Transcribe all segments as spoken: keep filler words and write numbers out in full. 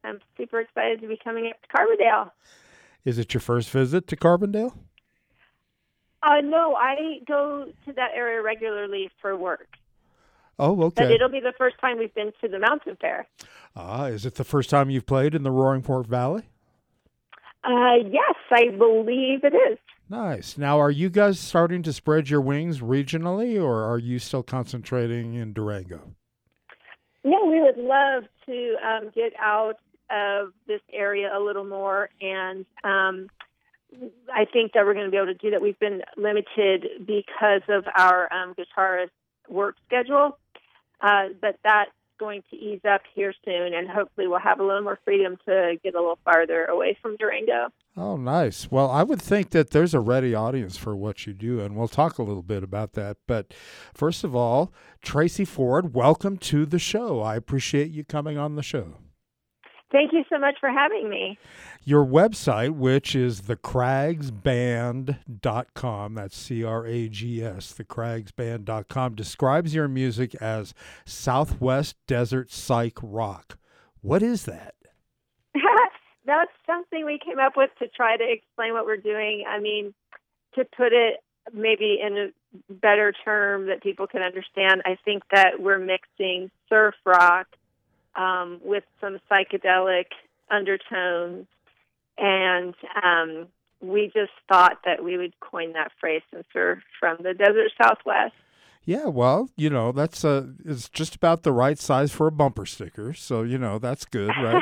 I'm super excited to be coming up to Carbondale. Is it your first visit to Carbondale? Uh, no, I go to that area regularly for work. Oh, okay. But it'll be the first time we've been to the Mountain Fair. Ah, is it the first time you've played in the Roaring Fork Valley? Uh, yes, I believe it is. Nice. Now, are you guys starting to spread your wings regionally, or are you still concentrating in Durango? Yeah, we would love to um, get out of this area a little more, and um, I think that we're going to be able to do that. We've been limited because of our um, guitarist work schedule, uh, but that's going to ease up here soon, and hopefully we'll have a little more freedom to get a little farther away from Durango. Oh, nice. Well, I would think that there's a ready audience for what you do, and we'll talk a little bit about that. But first of all, Tracy Ford, welcome to the show. I appreciate you coming on the show. Thank you so much for having me. Your website, which is the crags band dot com, that's C R A G S, the crags band dot com, describes your music as Southwest Desert Psych Rock. What is that? That's something we came up with to try to explain what we're doing. I mean, to put it maybe in a better term that people can understand, I think that we're mixing surf rock um, with some psychedelic undertones. And um, we just thought that we would coin that phrase since we're from the desert Southwest. Yeah, well, you know, that's uh, it's just about the right size for a bumper sticker. So, you know, that's good, right?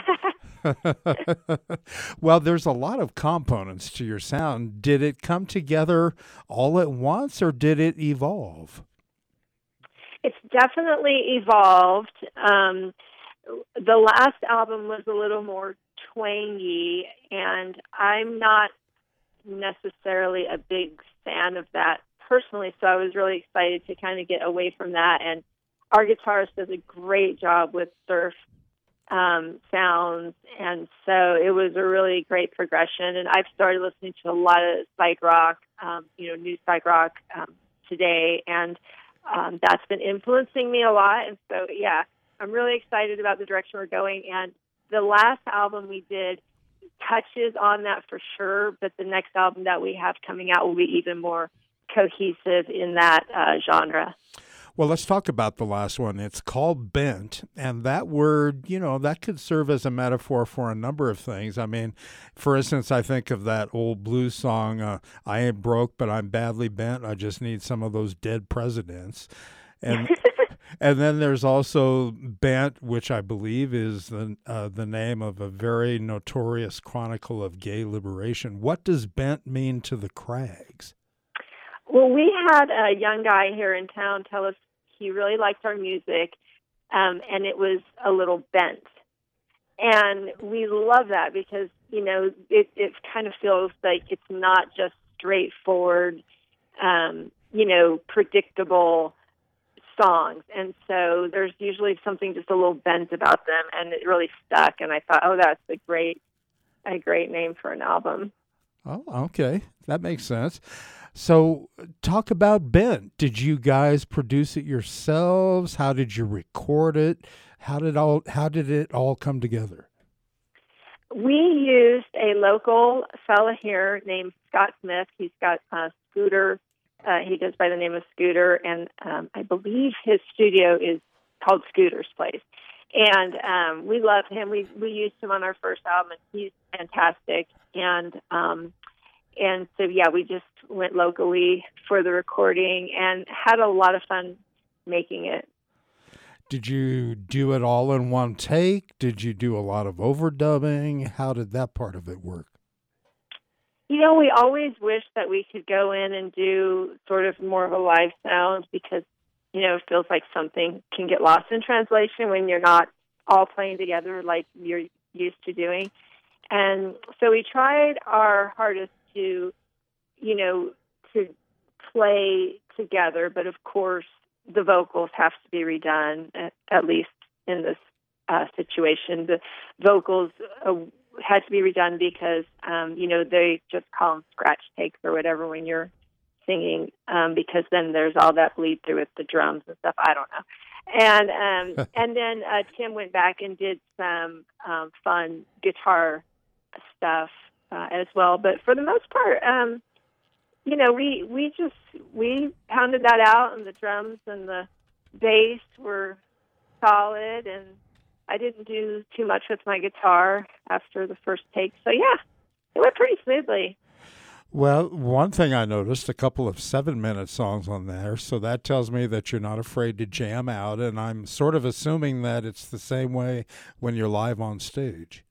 Well, there's a lot of components to your sound. Did it come together all at once, or did it evolve? It's definitely evolved. Um, the last album was a little more twangy, and I'm not necessarily a big fan of that personally, so I was really excited to kind of get away from that. And our guitarist does a great job with surf um, sounds, and so it was a really great progression. And I've started listening to a lot of psych rock, um, you know, new psych rock um, today, and um, that's been influencing me a lot. And so, yeah, I'm really excited about the direction we're going. And the last album we did touches on that for sure, but the next album that we have coming out will be even more cohesive in that uh, genre. Well, let's talk about the last one. It's called Bent, and that word, you know, that could serve as a metaphor for a number of things. I mean, for instance, I think of that old blues song, uh, I ain't broke, but I'm badly bent. I just need some of those dead presidents. And and then there's also Bent, which I believe is the, uh, the name of a very notorious chronicle of gay liberation. What does Bent mean to the Crags? Well, we had a young guy here in town tell us he really liked our music, um, and it was a little bent. And we love that because, you know, it, it kind of feels like it's not just straightforward, um, you know, predictable songs. And so there's usually something just a little bent about them, and it really stuck. And I thought, oh, that's a great, a great name for an album. Oh, okay. That makes sense. So talk about Bent. Did you guys produce it yourselves? How did you record it? How did all how did it all come together? We used a local fella here named Scott Smith. He's got a Scooter. Uh, he goes by the name of Scooter, and um, I believe his studio is called Scooter's Place. And um, we love him. We we used him on our first album, and he's fantastic. And um, and so, yeah, we just went locally for the recording and had a lot of fun making it. Did you do it all in one take? Did you do a lot of overdubbing? How did that part of it work? You know, we always wish that we could go in and do sort of more of a live sound because, you know, it feels like something can get lost in translation when you're not all playing together like you're used to doing. And so we tried our hardest to, you know, to play together, but of course the vocals have to be redone, at, at least in this uh, situation. The vocals uh, had to be redone because, um, you know, they just call them scratch takes or whatever when you're singing, um, because then there's all that bleed through with the drums and stuff. I don't know. and um, and then uh, Tim went back and did some um, fun guitar stuff uh, as well. But for the most part, um, you know, we we just we pounded that out, and the drums and the bass were solid, and I didn't do too much with my guitar after the first take. So yeah, it went pretty smoothly. Well, one thing I noticed, a couple of seven-minute songs on there, so that tells me that you're not afraid to jam out, and I'm sort of assuming that it's the same way when you're live on stage.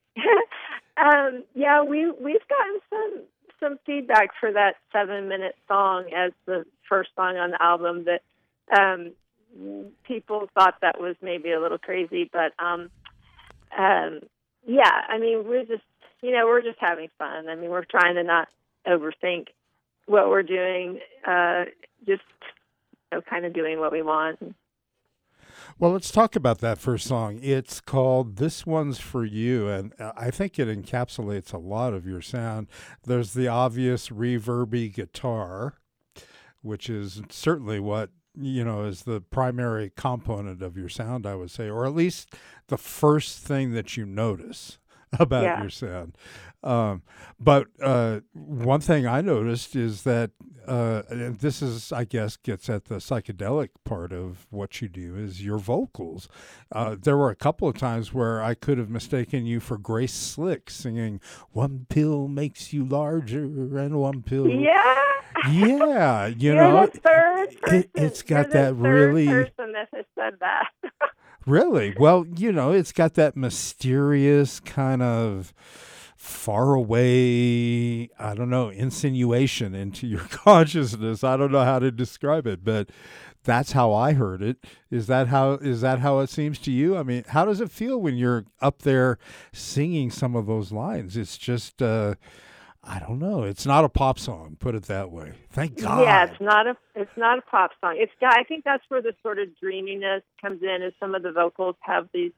um, yeah, we, we've gotten some some feedback for that seven-minute song as the first song on the album that um, people thought that was maybe a little crazy, but um, um, yeah, I mean, we're just, you know, we're just having fun. I mean, we're trying to not overthink what we're doing, uh, just you know, kind of doing what we want. Well, let's talk about that first song. It's called This One's For You, and I think it encapsulates a lot of your sound. There's the obvious reverby guitar, which is certainly what, you know, is the primary component of your sound, I would say, or at least the first thing that you notice about yeah. your sound. Um, but uh, one thing I noticed is that, uh, and this is, I guess, gets at the psychedelic part of what you do, is your vocals. Uh, there were a couple of times where I could have mistaken you for Grace Slick singing, "One pill makes you larger and one pill." Yeah. Yeah. You You're know, the third person. it, it's got You're that the third really. person that has said that. Really? Well, you know, it's got that mysterious kind of far away, I don't know, insinuation into your consciousness. I don't know how to describe it, but that's how I heard it. Is that how is that how it seems to you? I mean, how does it feel when you're up there singing some of those lines? It's just uh I don't know. It's not a pop song, put it that way. Thank God. Yeah, it's not a it's not a pop song. It's I think that's where the sort of dreaminess comes in, is some of the vocals have these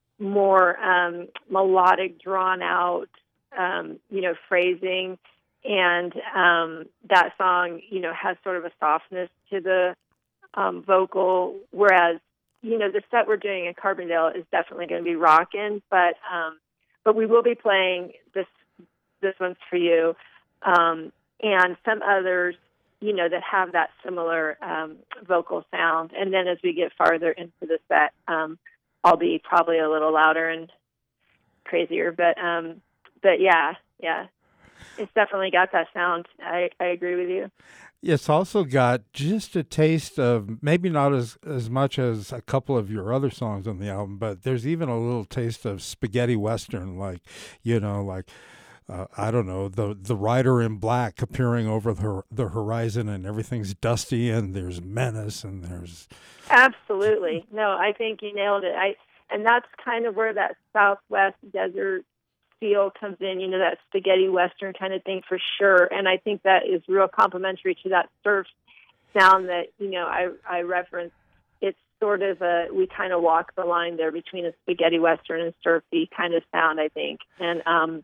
more um, melodic, drawn out, um, you know, phrasing, and um, that song, you know, has sort of a softness to the um, vocal, whereas you know the set we're doing in Carbondale is definitely going to be rockin', but um, but we will be playing this. This One's For You, um, and some others, you know, that have that similar um, vocal sound. And then as we get farther into the set, um, I'll be probably a little louder and crazier. But um, but yeah, yeah, it's definitely got that sound. I, I agree with you. It's also got just a taste of, maybe not as, as much as a couple of your other songs on the album, but there's even a little taste of spaghetti western, like, you know, like, Uh, I don't know, the the rider in black appearing over the the horizon, and everything's dusty, and there's menace, and there's absolutely no. I think you nailed it. I and that's kind of where that Southwest desert feel comes in. You know, that spaghetti western kind of thing for sure. And I think that is real complimentary to that surf sound that you know I I referenced. It's sort of a we kind of walk the line there between a spaghetti western and surfy kind of sound, I think, and um.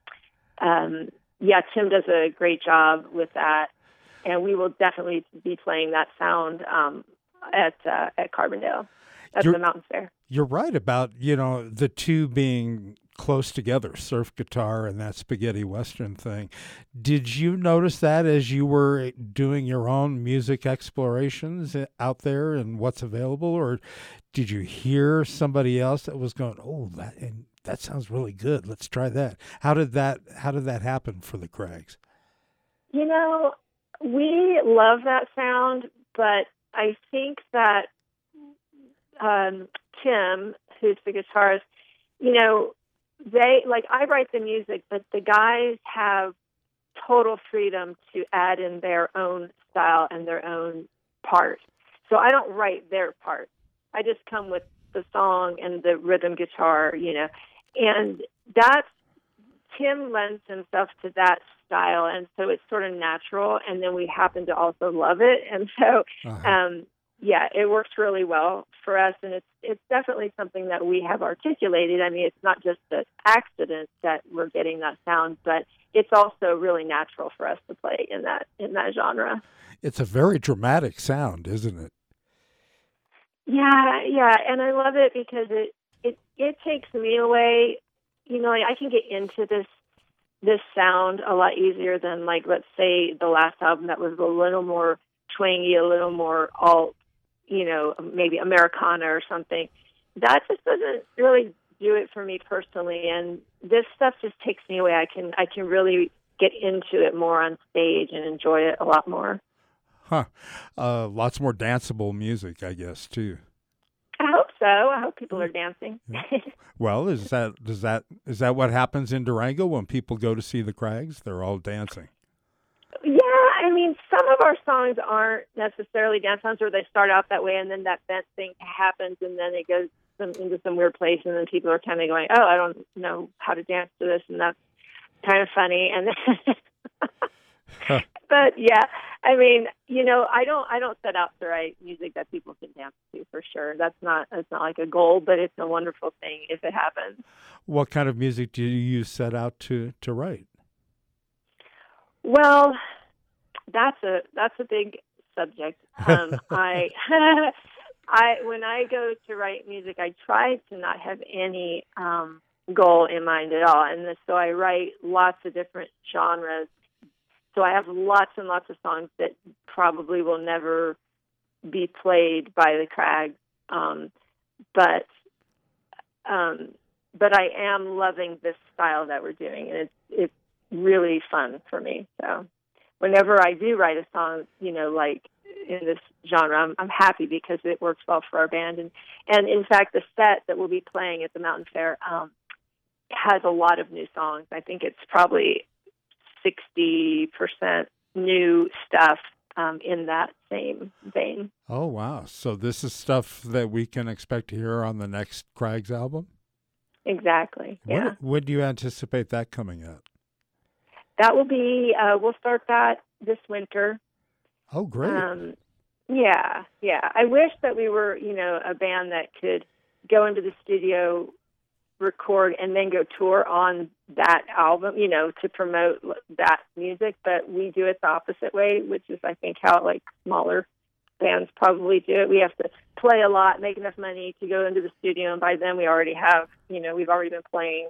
Um, yeah, Tim does a great job with that, and we will definitely be playing that sound um, at uh, at Carbondale at you're, the Mountain Fair. You're right about, you know, the two being close together, surf guitar and that spaghetti western thing. Did you notice that as you were doing your own music explorations out there and what's available, or did you hear somebody else that was going, oh, that and that sounds really good, let's try that? How did that how did that happen for the Craigs? You know, we love that sound, but I think that um, Tim, who's the guitarist, you know, they like I write the music, but the guys have total freedom to add in their own style and their own part. So I don't write their part. I just come with the song and the rhythm guitar, you know. And that's, Tim lends himself to that style, and so it's sort of natural, and then we happen to also love it. And so, uh-huh. um, yeah, it works really well for us, and it's it's definitely something that we have articulated. I mean, it's not just an accident that we're getting that sound, but it's also really natural for us to play in that in that genre. It's a very dramatic sound, isn't it? Yeah, yeah, and I love it because it it it takes me away. You know, like I can get into this this sound a lot easier than, like, let's say the last album that was a little more twangy, a little more alt, you know, maybe Americana or something. That just doesn't really do it for me personally, and this stuff just takes me away. I can I can really get into it more on stage and enjoy it a lot more. Huh. Uh, lots more danceable music, I guess, too. I hope so. I hope people are dancing. Well, is that does that is that what happens in Durango when people go to see the Crags? They're all dancing. Yeah, I mean, some of our songs aren't necessarily dance songs, or they start out that way, and then that bent thing happens, and then it goes some, into some weird place, and then people are kind of going, "Oh, I don't know how to dance to this," and that's kind of funny. And then, but yeah, I mean, you know, I don't, I don't set out to write music that people can dance to, for sure. That's not, that's not like a goal, but it's a wonderful thing if it happens. What kind of music do you set out to to write? Well, that's a that's a big subject. Um, I, I when I go to write music, I try to not have any um, goal in mind at all, and so I write lots of different genres. So I have lots and lots of songs that probably will never be played by the Crags, um, but um, but I am loving this style that we're doing, and it's it's really fun for me. So whenever I do write a song, you know, like in this genre, I'm, I'm happy because it works well for our band. And, and in fact, the set that we'll be playing at the Mountain Fair um, has a lot of new songs. I think it's probably sixty percent new stuff um, in that same vein. Oh, wow. So this is stuff that we can expect to hear on the next Crags album? Exactly, yeah. When, when do you anticipate that coming out? That will be, uh, we'll start that this winter. Oh, great. Um, yeah, yeah. I wish that we were, you know, a band that could go into the studio, record, and then go tour on that album, you know, to promote that music. But we do it the opposite way, which is, I think, how, like, smaller bands probably do it. We have to play a lot, make enough money to go into the studio, and by then we already have, you know, we've already been playing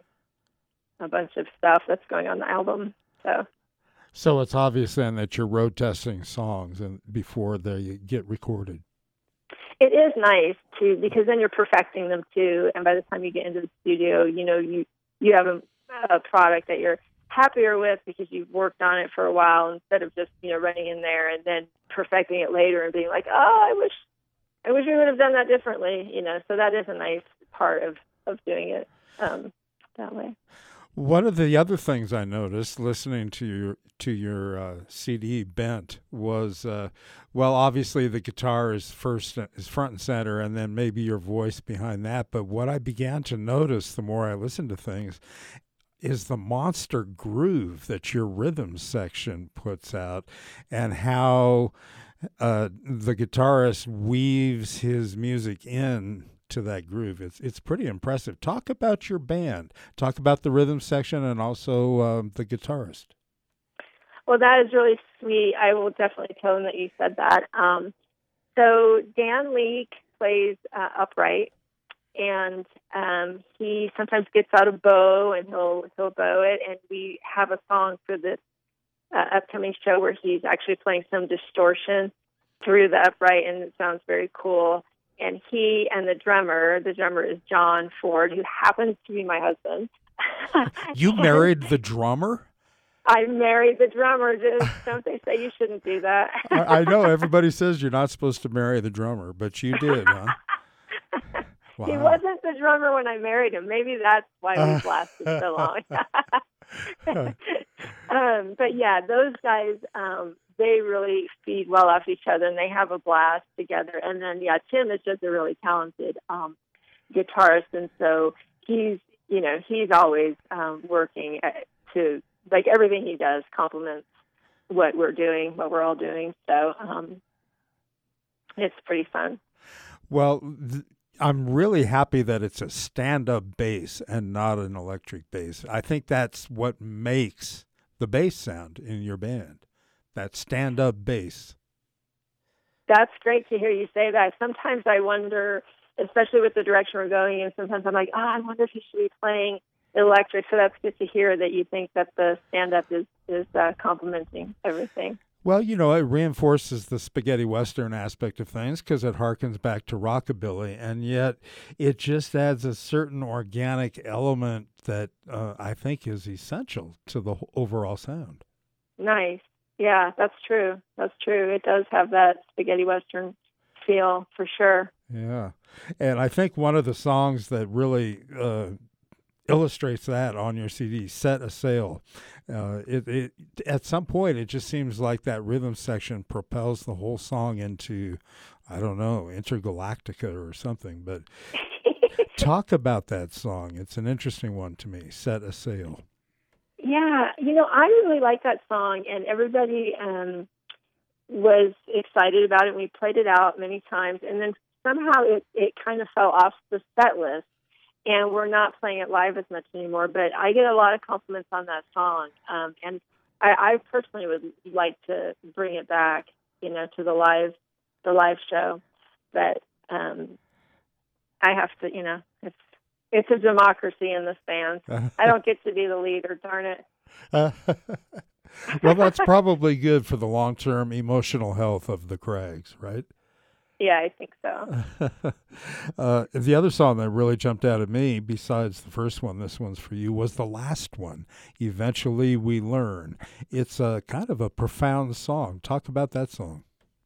a bunch of stuff that's going on the album. So, so it's obvious then that you're road testing songs and before they get recorded. It is nice too, because then you're perfecting them too, and by the time you get into the studio, you know, you you have a, a product that you're happier with because you've worked on it for a while instead of just, you know, running in there and then perfecting it later and being like, oh, I wish I wish we would have done that differently, you know. So that is a nice part of of doing it um, that way. One of the other things I noticed listening to your to your uh, C D Bent was, uh, well, obviously the guitar is first is front and center, and then maybe your voice behind that. But what I began to notice the more I listened to things is the monster groove that your rhythm section puts out, and how uh, the guitarist weaves his music in to that groove. It's it's pretty impressive. Talk about your band. Talk about the rhythm section and also um, the guitarist. Well, that is really sweet. I will definitely tell him that you said that. Um, so Dan Leake plays uh, upright, and um, he sometimes gets out a bow and he'll he'll bow it. And we have a song for this uh, upcoming show where he's actually playing some distortion through the upright, and it sounds very cool. And he and the drummer, the drummer is John Ford, who happens to be my husband. You married the drummer? I married the drummer. Just, don't they say you shouldn't do that? I, I know everybody says you're not supposed to marry the drummer, but you did, huh? Wow. He wasn't the drummer when I married him. Maybe that's why we've lasted so long. um, but yeah, those guys, um, they really feed well off each other, and they have a blast together. And then, yeah, Tim is just a really talented um, guitarist, and so he's, you know, he's always um, working to, like, everything he does complements what we're doing, what we're all doing. So um, it's pretty fun. Well, th- I'm really happy that it's a stand-up bass and not an electric bass. I think that's what makes the bass sound in your band. That stand-up bass. that's great to hear you say that. Sometimes I wonder, especially with the direction we're going in, sometimes I'm like, oh, I wonder if he should be playing electric. So that's good to hear that you think that the stand-up is, is uh, complementing everything. Well, you know, it reinforces the spaghetti western aspect of things because it harkens back to rockabilly, and yet it just adds a certain organic element that uh, I think is essential to the overall sound. Nice. Yeah, that's true. That's true. It does have that spaghetti western feel for sure. Yeah. And I think one of the songs that really uh, illustrates that on your C D, Set a Sail. Uh, it, it at some point, it just seems like that rhythm section propels the whole song into, I don't know, Intergalactica or something. But talk about that song. It's an interesting one to me, Set a Sail. Yeah, you know, I really like that song, and everybody um, was excited about it. We played it out many times, and then somehow it, it kind of fell off the set list, and we're not playing it live as much anymore. But I get a lot of compliments on that song, um, and I, I personally would like to bring it back, you know, to the live the live show. But um, I have to, you know, it's it's a democracy in this band. I don't get to be the leader, darn it. Uh, well, that's probably good for the long-term emotional health of the Craigs, right? Yeah, I think so. uh, the other song that really jumped out at me, besides the first one, this one's for you, was the last one, Eventually We Learn. It's a kind of a profound song. Talk about that song.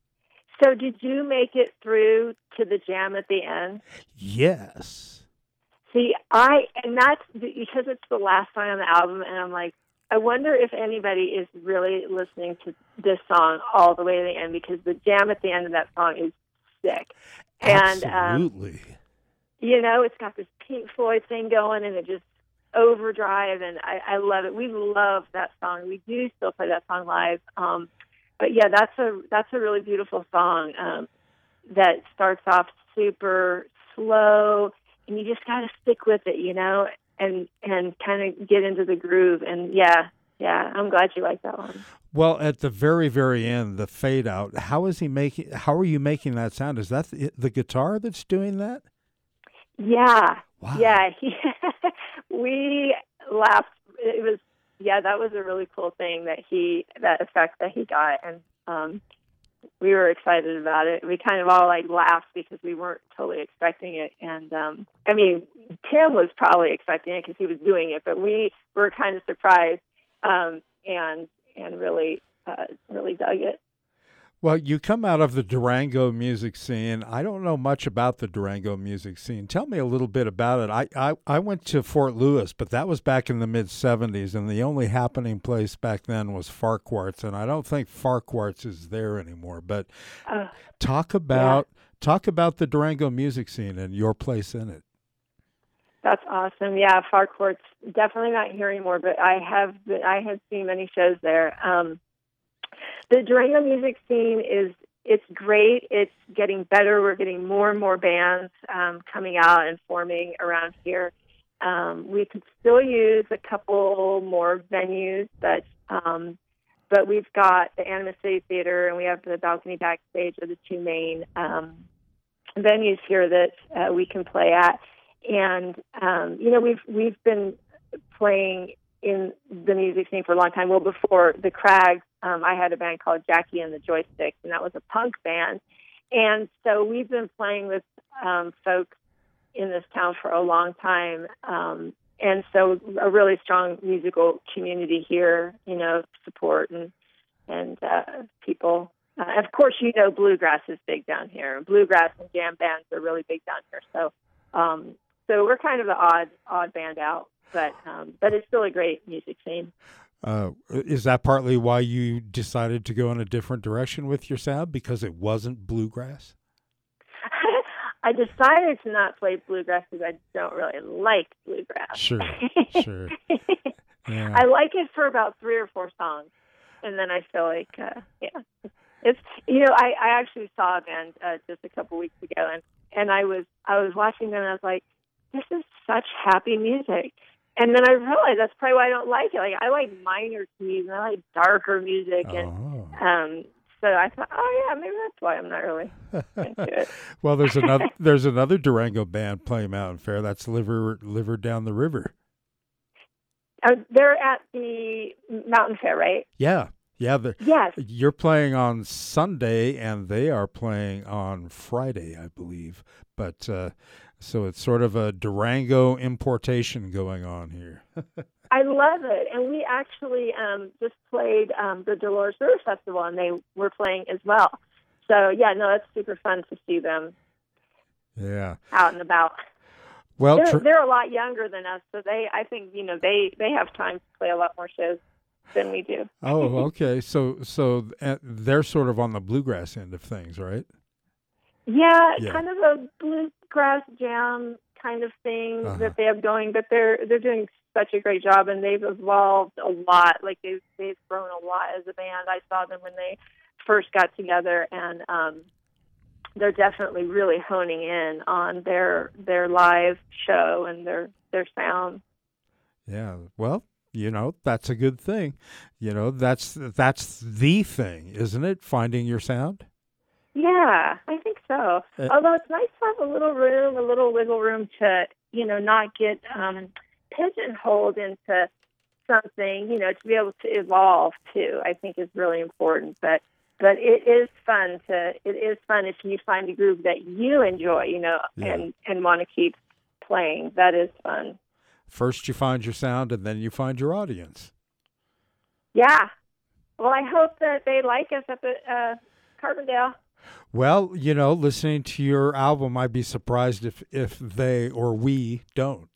So did you make it through to the jam at the end? Yes. See, I, and that's because it's the last song on the album, and I'm like, I wonder if anybody is really listening to this song all the way to the end, because the jam at the end of that song is sick. Absolutely. And, um, you know, it's got this Pink Floyd thing going, and it just overdrive, and I, I love it. We love that song. We do still play that song live. Um, but yeah, that's a that's a really beautiful song um, that starts off super slow, and you just got to stick with it, you know, and and kind of get into the groove. And yeah, yeah, I'm glad you like that one. Well, at the very, very end, the fade out. How is he making? How are you making that sound? Is that the, the guitar that's doing that? Yeah, wow. yeah. He, we laughed. It was yeah, that was a really cool thing that he that effect that he got, and um, we were excited about it. We kind of all like laughed because we weren't totally expecting it. And um, I mean, Tim was probably expecting it because he was doing it, but we were kind of surprised um, and and really uh, really dug it. Well, you come out of the Durango music scene. I don't know much about the Durango music scene. Tell me a little bit about it. I, I, I went to Fort Lewis, but that was back in the mid seventies, and the only happening place back then was Farquhart's, and I don't think Farquhart's is there anymore. But uh, talk about yeah. talk about the Durango music scene and your place in it. That's awesome. Yeah, Farquhart's definitely not here anymore, but I have been, I have seen many shows there. Um, The Durango music scene is, it's great. It's getting better. We're getting more and more bands um, coming out and forming around here. Um, we could still use a couple more venues, but um, but we've got the Anima City Theater and we have the Balcony Backstage are the two main um, venues here that uh, we can play at. And um, you know, we've we've been playing in the music scene for a long time. Well, before the Craigs, um, I had a band called Jackie and the Joysticks, and that was a punk band. And so we've been playing with um, folks in this town for a long time. Um, and so a really strong musical community here, you know, support and, and uh, people. Uh, and of course, you know, bluegrass is big down here. Bluegrass and jam bands are really big down here. So, um, so we're kind of the odd, odd band out. But um, but it's still a great music scene. Uh, is that partly why you decided to go in a different direction with your sound, because it wasn't bluegrass? I decided to not play bluegrass because I don't really like bluegrass. Sure, sure. Yeah. I like it for about three or four songs, and then I feel like, uh, yeah, it's you know I, I actually saw a band uh, just a couple weeks ago, and, and I was I was watching them, and I was like, this is such happy music. And then I realized that's probably why I don't like it. Like I like minor keys and I like darker music, and oh. um, So I thought, oh yeah, maybe that's why I'm not really into it. Well, there's another there's another Durango band playing Mountain Fair. That's Liver Liver Down the River. Uh, they're at the Mountain Fair, right? Yeah, yeah. The, Yes. You're playing on Sunday, and they are playing on Friday, I believe. But uh, so it's sort of a Durango importation going on here. I love it. And we actually um, just played um, the Dolores River Festival, and they were playing as well. So, yeah, no, it's super fun to see them Yeah. out and about. Well, They're, tr- they're a lot younger than us, so they, I think, you know, they, they have time to play a lot more shows than we do. oh, okay. So so uh, they're sort of on the bluegrass end of things, right? Yeah, Yeah. kind of a bluegrass jam kind of thing Uh-huh. that they have going, but they're they're doing such a great job, and they've evolved a lot. Like they've they've grown a lot as a band. I saw them when they first got together, and um, they're definitely really honing in on their their live show and their their sound. Yeah. Well, you know, that's a good thing. You know, that's that's the thing, isn't it? Finding your sound. Yeah, I think so. Uh, Although it's nice to have a little room, a little wiggle room to, you know, not get um, pigeonholed into something, you know, to be able to evolve too, I think is really important. But but it is fun to, it is fun if you find a group that you enjoy, you know, Yeah. and, and want to keep playing. That is fun. First you find your sound, and then you find your audience. Yeah. Well, I hope that they like us up at uh, Carbondale. Well, you know, listening to your album, I'd be surprised if, if they or we don't.